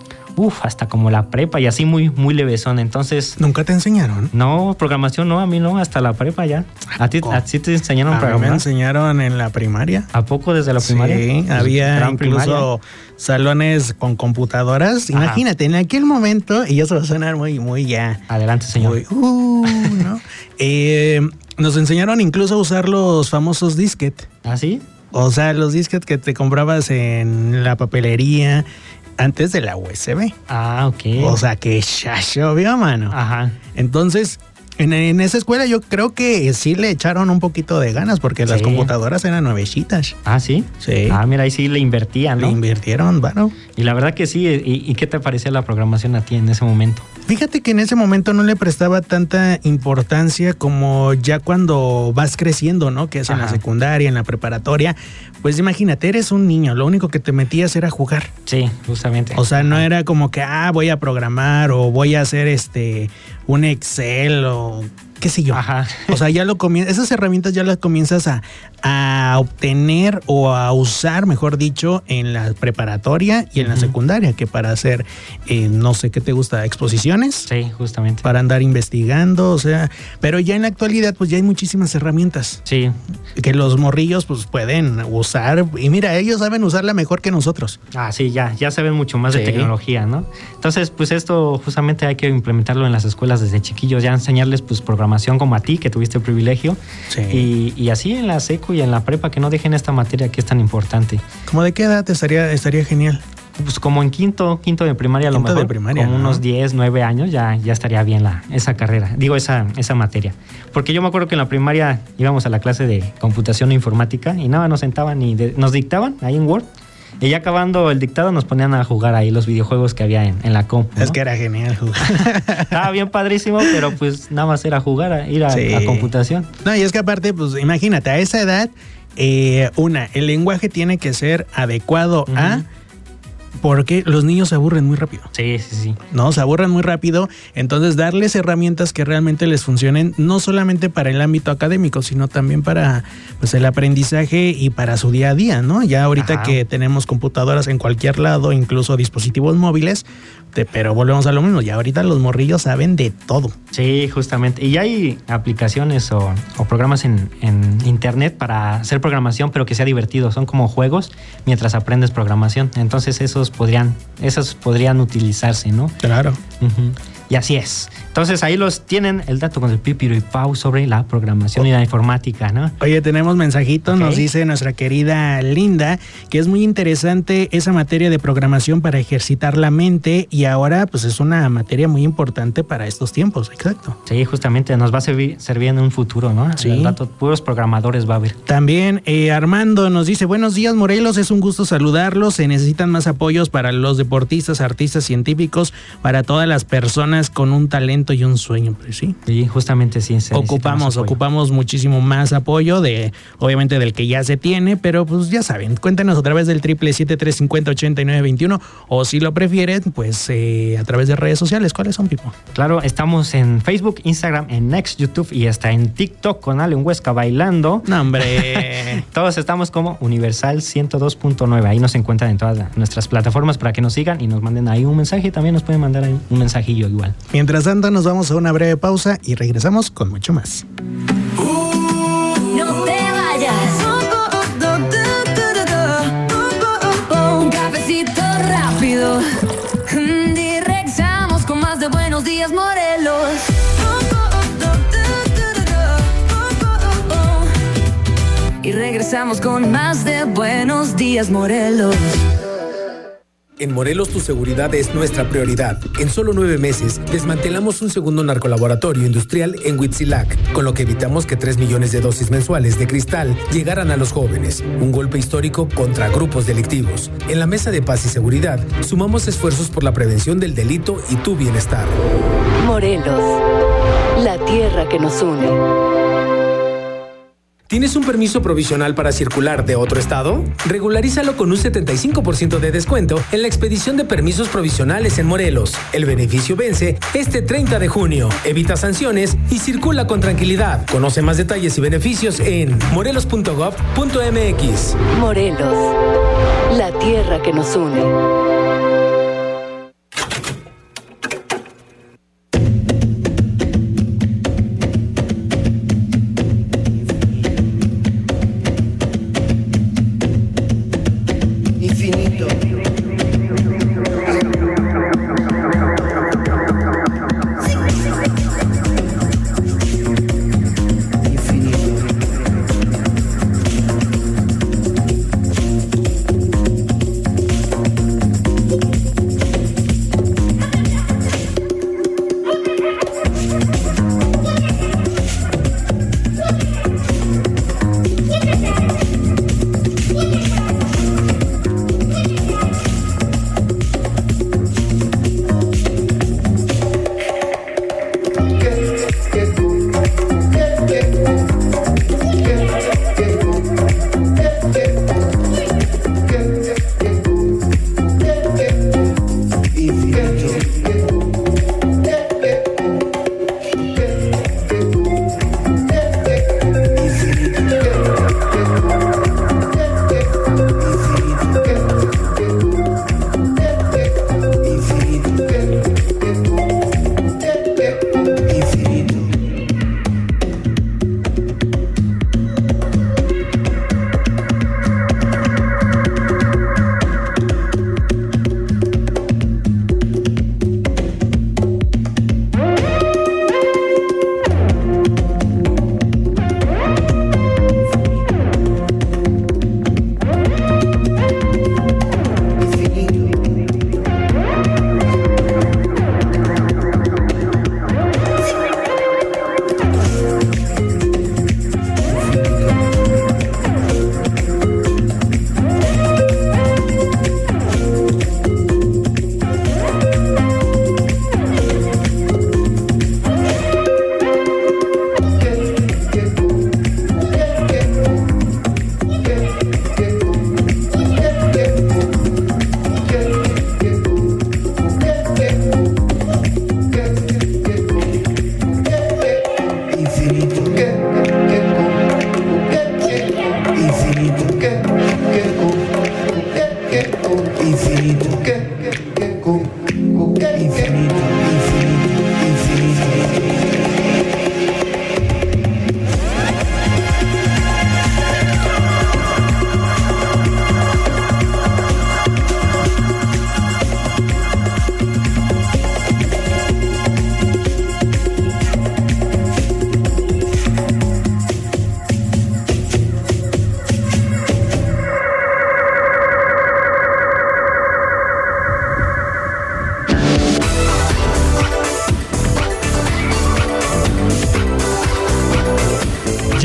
[SPEAKER 8] como la prepa y así muy, muy levesón. Entonces...
[SPEAKER 2] ¿Nunca te enseñaron?
[SPEAKER 8] No, programación no, a mí no, hasta la prepa ya. ¿A ti te enseñaron
[SPEAKER 2] programar? A mí me enseñaron en la primaria.
[SPEAKER 8] ¿A poco desde la primaria?
[SPEAKER 2] Sí,
[SPEAKER 8] pues
[SPEAKER 2] había incluso salones con computadoras. Ajá. Imagínate, en aquel momento, y eso va a sonar muy, muy ya...
[SPEAKER 8] Adelante, señor.
[SPEAKER 2] ¿No? Nos enseñaron incluso a usar los famosos disquetes.
[SPEAKER 8] ¿Ah, sí?
[SPEAKER 2] O sea, los disquetes que te comprabas en la papelería... antes de la USB.
[SPEAKER 8] Ah, ok.
[SPEAKER 2] O sea, que ya llovió, mano.
[SPEAKER 8] Ajá.
[SPEAKER 2] Entonces, en esa escuela yo creo que sí le echaron un poquito de ganas porque las computadoras eran nuevecitas.
[SPEAKER 8] Ah, ¿sí?
[SPEAKER 2] Sí.
[SPEAKER 8] Ah, mira, ahí sí le invertían, ¿no?
[SPEAKER 2] Le invirtieron, bueno.
[SPEAKER 8] Y la verdad que sí. ¿Y qué te parecía la programación a ti en ese momento?
[SPEAKER 2] Fíjate que en ese momento no le prestaba tanta importancia como ya cuando vas creciendo, ¿no? Que es en la secundaria, en la preparatoria. Pues imagínate, eres un niño, lo único que te metías era jugar.
[SPEAKER 8] Sí, justamente.
[SPEAKER 2] O sea, no era como que, voy a programar o voy a hacer un Excel o qué sé yo.
[SPEAKER 8] Ajá.
[SPEAKER 2] O sea, ya esas herramientas ya las comienzas a obtener o a usar, mejor dicho, en la preparatoria y en la secundaria, que para hacer, no sé qué te gusta, exposiciones.
[SPEAKER 8] Sí, justamente.
[SPEAKER 2] Para andar investigando, o sea, pero ya en la actualidad pues ya hay muchísimas herramientas.
[SPEAKER 8] Sí.
[SPEAKER 2] Que los morrillos pues pueden usar, y mira, ellos saben usarla mejor que nosotros.
[SPEAKER 8] Ah, sí, ya saben mucho más de tecnología, ¿no? Entonces, pues esto justamente hay que implementarlo en las escuelas desde chiquillos, ya enseñarles pues programación programación como a ti, que tuviste el privilegio. Sí. Y así en la secu y en la prepa, que no dejen esta materia que es tan importante.
[SPEAKER 2] ¿Cómo de qué edad estaría genial?
[SPEAKER 8] Pues como en quinto de primaria a lo mejor, como ¿no? Unos 10, 9 años ya estaría bien esa carrera, esa materia. Porque yo me acuerdo que en la primaria íbamos a la clase de computación e informática y nada, nos sentaban y nos dictaban ahí en Word. Y ya acabando el dictado nos ponían a jugar ahí los videojuegos que había en la compu, ¿no?
[SPEAKER 2] Es que era genial jugar.
[SPEAKER 8] Estaba bien padrísimo, pero pues nada más era jugar, ir a computación.
[SPEAKER 2] No, y es que aparte, pues imagínate, a esa edad, el lenguaje tiene que ser adecuado a... Porque los niños se aburren muy rápido.
[SPEAKER 8] Sí.
[SPEAKER 2] No, se aburren muy rápido. Entonces, darles herramientas que realmente les funcionen, no solamente para el ámbito académico, sino también para pues, el aprendizaje y para su día a día, ¿no? Ya ahorita que tenemos computadoras en cualquier lado, incluso dispositivos móviles, pero volvemos a lo mismo. Ya ahorita los morrillos saben de todo.
[SPEAKER 8] Sí, justamente. Y hay aplicaciones o programas en internet para hacer programación, pero que sea divertido. Son como juegos mientras aprendes programación. Entonces, esos podrían utilizarse, ¿no?
[SPEAKER 2] Claro.
[SPEAKER 8] Uh-huh. Y así es. Entonces ahí los tienen el dato con el Pipiro y Pau sobre la programación y la informática, ¿no?
[SPEAKER 2] Oye, tenemos mensajito, nos dice nuestra querida Linda, que es muy interesante esa materia de programación para ejercitar la mente y ahora pues es una materia muy importante para estos tiempos, exacto.
[SPEAKER 8] Sí, justamente nos va a servir en un futuro, ¿no?
[SPEAKER 2] Sí.
[SPEAKER 8] El rato puros programadores va a haber.
[SPEAKER 2] También Armando nos dice, buenos días Morelos, es un gusto saludarlos, se necesitan más apoyos para los deportistas, artistas, científicos, para todas las personas con un talento y un sueño, pues sí.
[SPEAKER 8] Sí, justamente sí.
[SPEAKER 2] Ocupamos muchísimo más apoyo obviamente del que ya se tiene, pero pues ya saben, cuéntenos a través del 777-350-8921 o si lo prefieren, pues a través de redes sociales. ¿Cuáles son, Pipo?
[SPEAKER 8] Claro, estamos en Facebook, Instagram, en Next, YouTube y hasta en TikTok con Ale Huesca bailando.
[SPEAKER 2] No, hombre.
[SPEAKER 8] Todos estamos como Universal 102.9. Ahí nos encuentran en todas nuestras plataformas para que nos sigan y nos manden ahí un mensaje. También nos pueden mandar ahí un mensajillo igual.
[SPEAKER 2] Mientras tanto, nos vamos a una breve pausa y regresamos con mucho más.
[SPEAKER 6] No te vayas. Un cafecito rápido. Y regresamos con más de Buenos Días, Morelos. Y regresamos con más de Buenos Días, Morelos.
[SPEAKER 14] En Morelos tu seguridad es nuestra prioridad. En solo 9 meses desmantelamos un segundo narcolaboratorio industrial en Huitzilac, con lo que evitamos que 3 millones de dosis mensuales de cristal llegaran a los jóvenes. Un golpe histórico contra grupos delictivos. En la Mesa de Paz y Seguridad sumamos esfuerzos por la prevención del delito y tu bienestar.
[SPEAKER 15] Morelos, la tierra que nos une.
[SPEAKER 14] ¿Tienes un permiso provisional para circular de otro estado? Regularízalo con un 75% de descuento en la expedición de permisos provisionales en Morelos. El beneficio vence este 30 de junio. Evita sanciones y circula con tranquilidad. Conoce más detalles y beneficios en morelos.gov.mx.
[SPEAKER 15] Morelos, la tierra que nos une.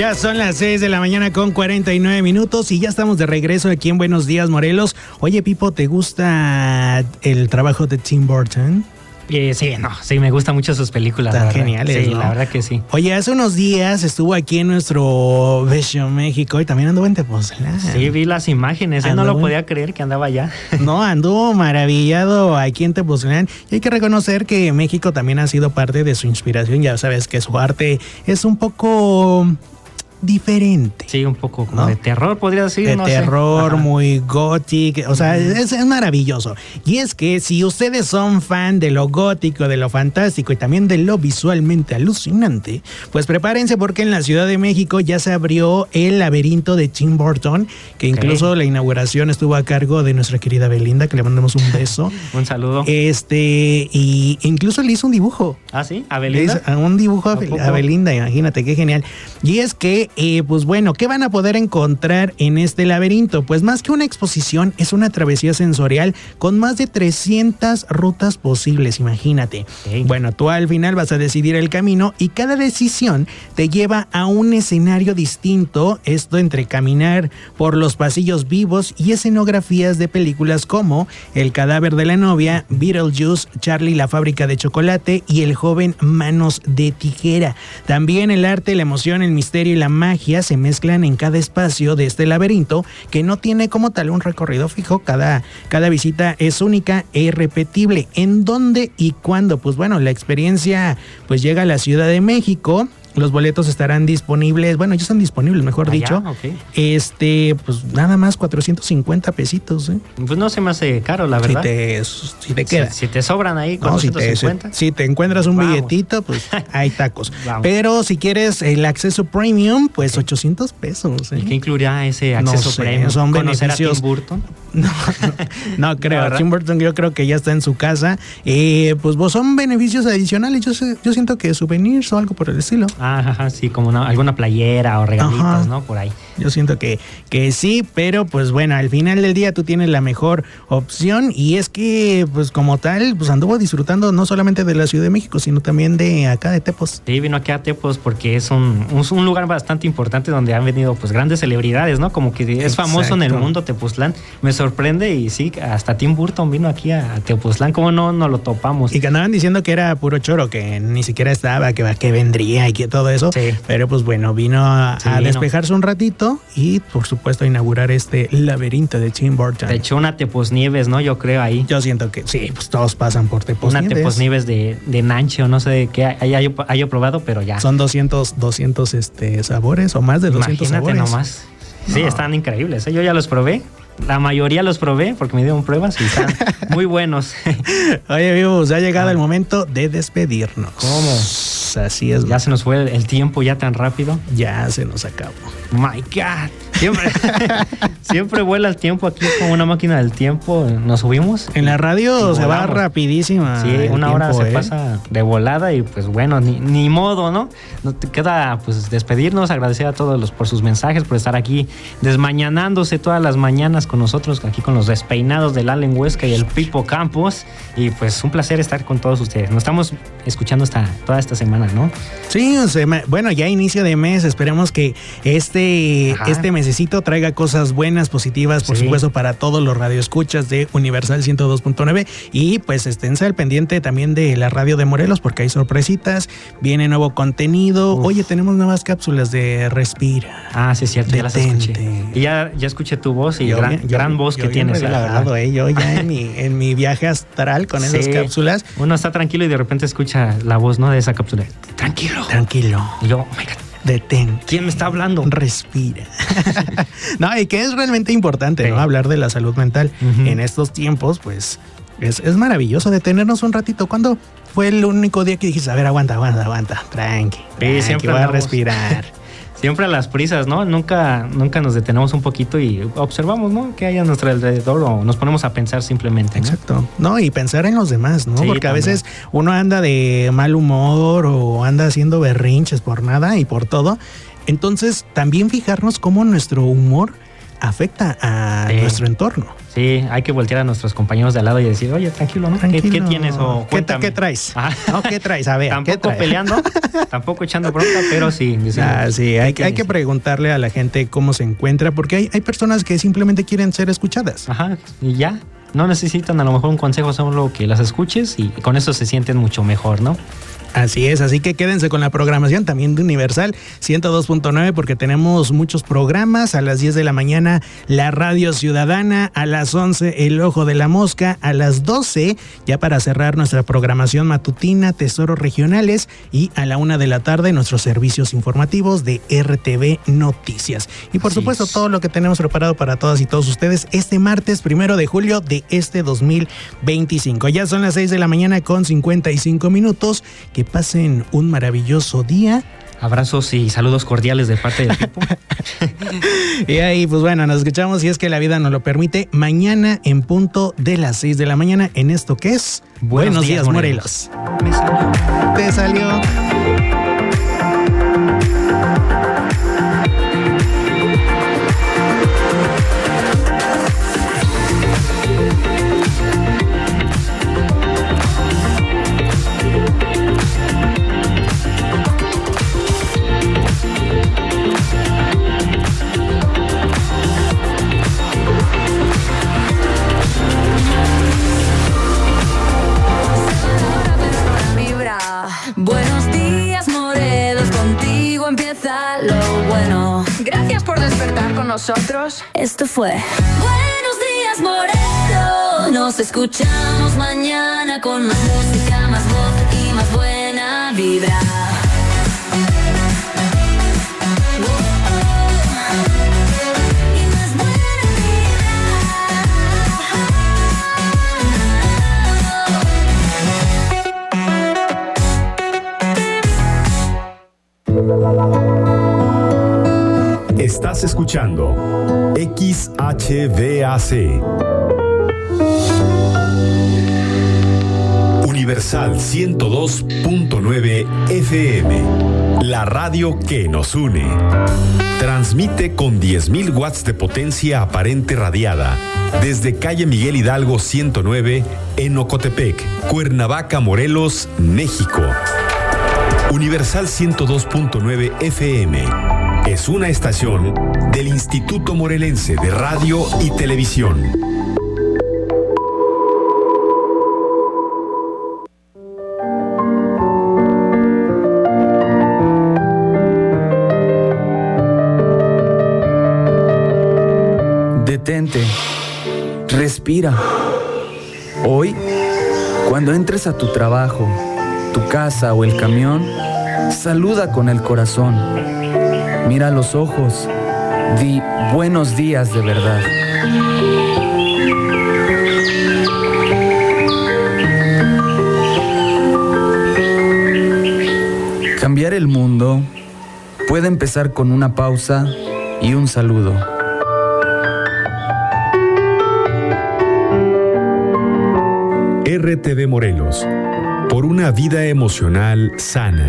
[SPEAKER 2] Ya son las 6 de la mañana con 49 minutos y ya estamos de regreso aquí en Buenos Días, Morelos. Oye, Pipo, ¿te gusta el trabajo de Tim Burton?
[SPEAKER 8] Sí, me gustan mucho sus películas.
[SPEAKER 2] Tan geniales,
[SPEAKER 8] sí,
[SPEAKER 2] ¿no?
[SPEAKER 8] La verdad que sí.
[SPEAKER 2] Oye, hace unos días estuvo aquí en nuestro Bello México y también anduvo en Tepoztlán.
[SPEAKER 8] Sí, vi las imágenes, no lo podía creer que andaba allá.
[SPEAKER 2] No, anduvo maravillado aquí en Tepoztlán. Y hay que reconocer que México también ha sido parte de su inspiración. Ya sabes que su arte es un poco diferente.
[SPEAKER 8] Sí, un poco como, ¿no?, de terror, podría decir.
[SPEAKER 2] De terror,
[SPEAKER 8] sé.
[SPEAKER 2] muy gothic, o sea, es maravilloso. Y es que si ustedes son fan de lo gótico, de lo fantástico y también de lo visualmente alucinante, pues prepárense porque en la Ciudad de México ya se abrió el laberinto de Tim Burton, que incluso la inauguración estuvo a cargo de nuestra querida Belinda, que le mandamos un beso.
[SPEAKER 8] Un saludo.
[SPEAKER 2] Y incluso le hizo un dibujo.
[SPEAKER 8] ¿Ah, sí? ¿A Belinda?
[SPEAKER 2] Un dibujo a Belinda, imagínate, qué genial. Y es que pues bueno, ¿qué van a poder encontrar en este laberinto? Pues más que una exposición, es una travesía sensorial con más de 300 rutas posibles, imagínate. Bueno, tú al final vas a decidir el camino y cada decisión te lleva a un escenario distinto, esto entre caminar por los pasillos vivos y escenografías de películas como El cadáver de la novia, Beetlejuice, Charlie la fábrica de chocolate y El joven manos de tijera. También el arte, la emoción, el misterio y la magia se mezclan en cada espacio de este laberinto que no tiene como tal un recorrido fijo. Cada visita es única e irrepetible. ¿En dónde y cuándo? Pues bueno, la experiencia pues llega a la Ciudad de México. Los boletos estarán disponibles, bueno, ya están disponibles, mejor dicho.
[SPEAKER 8] Okay.
[SPEAKER 2] Pues nada más 450 pesitos.
[SPEAKER 8] Pues no se me hace caro, la verdad.
[SPEAKER 2] Si te queda.
[SPEAKER 8] Si te sobran ahí 450.
[SPEAKER 2] Si te encuentras un billetito, pues hay tacos. Pero si quieres el acceso premium, pues 800 pesos.
[SPEAKER 8] ¿Y qué incluirá ese acceso premium?
[SPEAKER 2] Son
[SPEAKER 8] ¿Conocer
[SPEAKER 2] beneficios.
[SPEAKER 8] a Tim Burton?
[SPEAKER 2] No creo. Tim Burton yo creo que ya está en su casa. Pues son beneficios adicionales. Yo siento que souvenirs o algo por el estilo.
[SPEAKER 8] Ajá, sí, como alguna playera o regalitos, ¿no? Por ahí.
[SPEAKER 2] Yo siento que sí, pero pues bueno, al final del día tú tienes la mejor opción y es que pues como tal, pues anduvo disfrutando no solamente de la Ciudad de México, sino también de acá de Tepos.
[SPEAKER 8] Sí, vino aquí a Tepos porque es un lugar bastante importante donde han venido pues grandes celebridades, ¿no? Como que es famoso en el mundo Tepoztlán. Me sorprende y sí, hasta Tim Burton vino aquí a Tepoztlán, ¿cómo no lo topamos?
[SPEAKER 2] Y que andaban diciendo que era puro choro, que ni siquiera estaba, que vendría y que todo eso. Sí. Pero pues bueno, vino a despejarse un ratito y por supuesto a inaugurar este laberinto de Tim Burton.
[SPEAKER 8] De hecho, una Teposnieves, ¿no? Yo creo ahí.
[SPEAKER 2] Yo siento que sí, pues todos pasan por Teposnieves.
[SPEAKER 8] Una Teposnieves de Nanche o no sé de qué haya probado, pero ya.
[SPEAKER 2] Son 200 sabores o más de 200 sabores.
[SPEAKER 8] Imagínate nomás. Sí, están increíbles. Yo ya los probé. La mayoría los probé porque me dieron pruebas y están muy buenos.
[SPEAKER 2] Oye, amigos, ha llegado el momento de despedirnos.
[SPEAKER 8] ¿Cómo?
[SPEAKER 2] Así es.
[SPEAKER 8] Ya se nos fue el tiempo ya tan rápido.
[SPEAKER 2] Ya se nos acabó.
[SPEAKER 8] My God. Siempre vuela el tiempo aquí como una máquina del tiempo. Nos subimos.
[SPEAKER 2] En la radio se va rapidísima.
[SPEAKER 8] Sí, una hora se pasa de volada y pues bueno, ni modo, ¿no? No te queda pues despedirnos, agradecer a todos por sus mensajes, por estar aquí desmañanándose todas las mañanas con nosotros, aquí con los despeinados del Allen Huesca y el Pipo Campos. Y pues un placer estar con todos ustedes. Nos estamos escuchando toda esta semana, ¿no?
[SPEAKER 2] Sí, bueno, ya inicio de mes. Esperemos que este mesecito traiga cosas buenas, positivas, por supuesto, para todos los radioescuchas de Universal 102.9. Y pues esténse al pendiente también de la radio de Morelos, porque hay sorpresitas, viene nuevo contenido. Oye, tenemos nuevas cápsulas de Respira.
[SPEAKER 8] Ah, sí, es cierto, ya las escuché. Y ya escuché tu voz y gran voz que tienes, la verdad.
[SPEAKER 2] Yo ya en mi viaje astral con esas cápsulas.
[SPEAKER 8] Uno está tranquilo y de repente escucha la voz, ¿no? De esa cápsula. Tranquilo. Y yo, oh my God.
[SPEAKER 2] Detén.
[SPEAKER 8] ¿Quién me está hablando?
[SPEAKER 2] Respira. No, y que es realmente importante, ¿no? Hablar de la salud mental en estos tiempos, pues es maravilloso detenernos un ratito. ¿Cuándo fue el único día que dijiste, a ver, aguanta, tranqui,
[SPEAKER 8] siempre
[SPEAKER 2] voy a respirar?
[SPEAKER 8] Siempre a las prisas, ¿no? Nunca nos detenemos un poquito y observamos, ¿no? Que hay a nuestro alrededor o nos ponemos a pensar simplemente, ¿no?
[SPEAKER 2] Exacto. No, y pensar en los demás, ¿no?
[SPEAKER 8] Sí,
[SPEAKER 2] porque
[SPEAKER 8] también.
[SPEAKER 2] A veces uno anda de mal humor o anda haciendo berrinches por nada y por todo. Entonces, también fijarnos cómo nuestro humor afecta a nuestro entorno.
[SPEAKER 8] Sí, hay que voltear a nuestros compañeros de al lado y decir, oye, tranquilo, ¿no? ¿Qué tienes? O
[SPEAKER 2] ¿Qué traes? No, ¿qué traes? A ver,
[SPEAKER 8] tampoco peleando, tampoco echando bronca, pero sí.
[SPEAKER 2] Sí, hay que preguntarle a la gente cómo se encuentra, porque hay personas que simplemente quieren ser escuchadas.
[SPEAKER 8] Ajá, y ya. No necesitan a lo mejor un consejo, solo que las escuches y con eso se sienten mucho mejor, ¿no?
[SPEAKER 2] Así es, así que quédense con la programación también de Universal 102.9 porque tenemos muchos programas. A las 10 de la mañana la Radio Ciudadana, a las 11 El Ojo de la Mosca, a las 12 ya para cerrar nuestra programación matutina Tesoros Regionales y a la 1 de la tarde nuestros servicios informativos de RTV Noticias. Y por supuesto todo lo que tenemos preparado para todas y todos ustedes este martes 1 de julio de este 2025. Ya son las 6 de la mañana con 55 minutos. Que pasen un maravilloso día.
[SPEAKER 8] Abrazos y saludos cordiales de parte de Pipo.
[SPEAKER 2] Y ahí, pues bueno, nos escuchamos, si es que la vida nos lo permite, mañana en punto de las 6 de la mañana en esto que es Buenos Días, Morelos.
[SPEAKER 8] Me salió.
[SPEAKER 2] Te salió.
[SPEAKER 19] Buenos días, Morelos, contigo empieza lo bueno. Gracias por despertar con nosotros.
[SPEAKER 1] Esto fue
[SPEAKER 19] Buenos días, Morelos. Nos escuchamos mañana con más música, más voz y más buena vibra.
[SPEAKER 11] Estás escuchando XHVAC Universal 102.9 FM, la radio que nos une. Transmite con 10.000 watts de potencia aparente radiada desde calle Miguel Hidalgo 109 en Ocotepec, Cuernavaca, Morelos, México. Universal 102.9 FM es una estación del Instituto Morelense de Radio y Televisión.
[SPEAKER 20] Detente, respira. Hoy, cuando entres a tu trabajo, tu casa o el camión, saluda con el corazón. Mira a los ojos, di buenos días de verdad. Cambiar el mundo puede empezar con una pausa y un saludo.
[SPEAKER 11] RTV Morelos, por una vida emocional sana.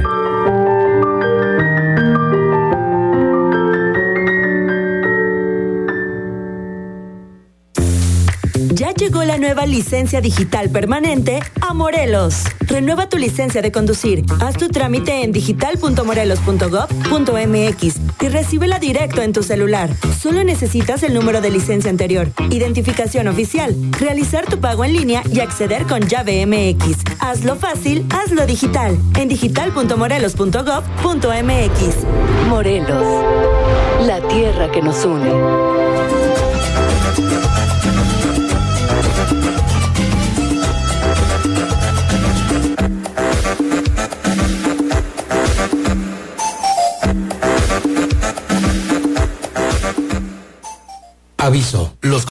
[SPEAKER 1] Ya llegó la nueva licencia digital permanente a Morelos. Renueva tu licencia de conducir. Haz tu trámite en digital.morelos.gov.mx y recíbela directo en tu celular. Solo necesitas el número de licencia anterior, identificación oficial, realizar tu pago en línea y acceder con llave MX. Hazlo fácil, hazlo digital. En digital.morelos.gov.mx.
[SPEAKER 15] Morelos, la tierra que nos une.
[SPEAKER 14] Aviso, los